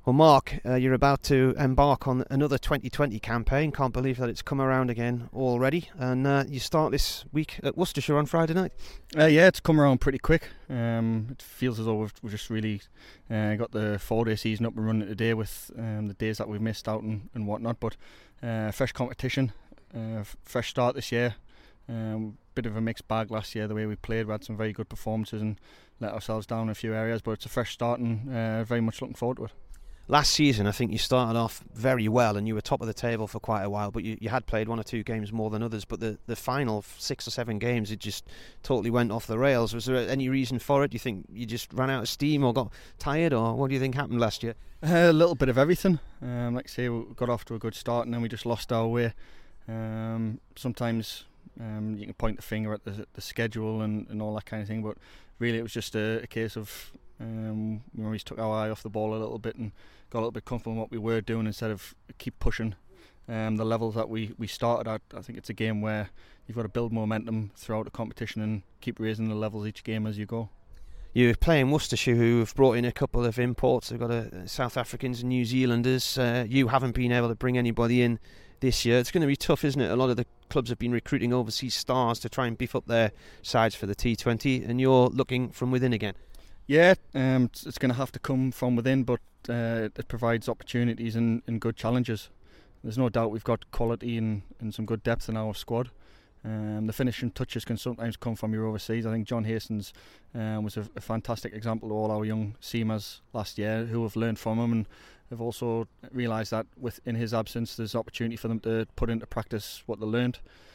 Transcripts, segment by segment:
Well, Mark, you're about to embark on another 2020 campaign. Can't believe that it's come around again already. And you start this week at Worcestershire on Friday night. Yeah, it's come around pretty quick. It feels as though we've just really got the 4-day season up and running today with the days that we've missed out and whatnot. But fresh competition, fresh start this year. Bit of a mixed bag last year, the way we played. We had some very good performances and let ourselves down in a few areas. But it's a fresh start and very much looking forward to it. Last season, I think you started off very well and you were top of the table for quite a while, but you had played 1 or 2 games more than others. But the final 6 or 7 games, it just totally went off the rails. Was there any reason for it? Do you think you just ran out of steam or got tired, or what do you think happened last year? A little bit of everything. Like I say, we got off to a good start and then we just lost our way. Sometimes you can point the finger at the schedule and all that kind of thing, but really it was just a case of we just took our eye off the ball a little bit and got a little bit comfortable in what we were doing instead of keep pushing the levels that we started at. I think it's a game where you've got to build momentum throughout the competition and keep raising the levels each game as you go. You're playing Worcestershire, who have brought in a couple of imports. They've got South Africans and New Zealanders. You haven't been able to bring anybody in this year. It's going to be tough, isn't it? A lot of the clubs have been recruiting overseas stars to try and beef up their sides for the T20, and you're looking from within again. Yeah, it's going to have to come from within, but it provides opportunities and good challenges. There's no doubt we've got quality and some good depth in our squad. The finishing touches can sometimes come from your overseas. I think John Hastings was a fantastic example of all our young seamers last year who have learned from him and have also realised that in his absence there's opportunity for them to put into practice what they learned.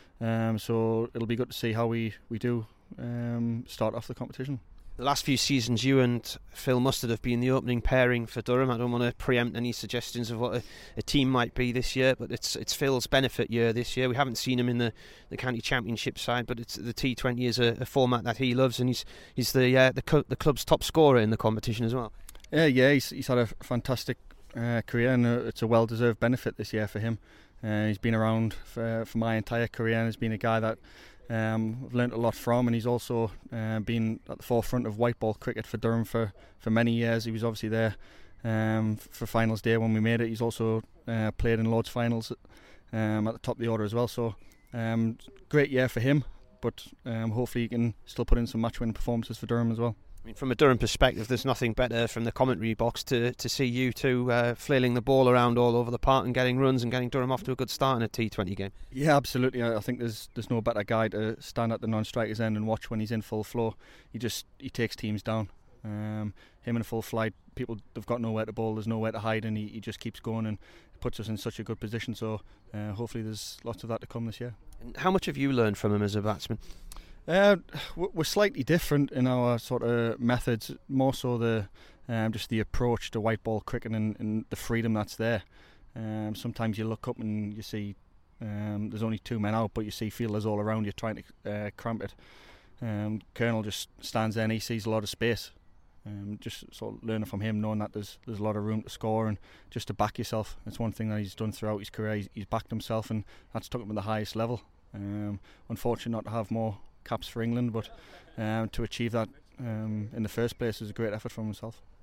So it'll be good to see how we do start off the competition. The last few seasons, you and Phil Mustard have been the opening pairing for Durham. I don't want to preempt any suggestions of what a team might be this year, but it's Phil's benefit year this year. We haven't seen him in the county championship side, but the T20 is a format that he loves, and he's the club's top scorer in the competition as well. Yeah, he's had a fantastic career, and it's a well-deserved benefit this year for him. He's been around for my entire career, and has been a guy that I've learnt a lot from, and he's also been at the forefront of white ball cricket for Durham for many years. He was obviously there for finals day when we made it. He's also played in Lord's finals at the top of the order as well. So great year for him, but hopefully he can still put in some match-winning performances for Durham as well. I mean, from a Durham perspective, there's nothing better from the commentary box to see you two flailing the ball around all over the park and getting runs and getting Durham off to a good start in a T20 game. Yeah, absolutely. I think there's no better guy to stand at the non-striker's end and watch when he's in full flow. He takes teams down. Him in a full flight, people they've got nowhere to bowl, there's nowhere to hide, and he just keeps going and puts us in such a good position. So hopefully there's lots of that to come this year. And how much have you learned from him as a batsman? We're slightly different in our sort of methods, more so just the approach to white ball cricket and the freedom that's there. Sometimes you look up and you see there's only 2 men out, but you see fielders all around you trying to cramp it. Colonel just stands there and he sees a lot of space. Just sort of learning from him, knowing that there's a lot of room to score and just to back yourself. It's one thing that he's done throughout his career. He's backed himself, and that's took him to the highest level. Unfortunate not to have more caps for England, but to achieve that in the first place is a great effort from himself.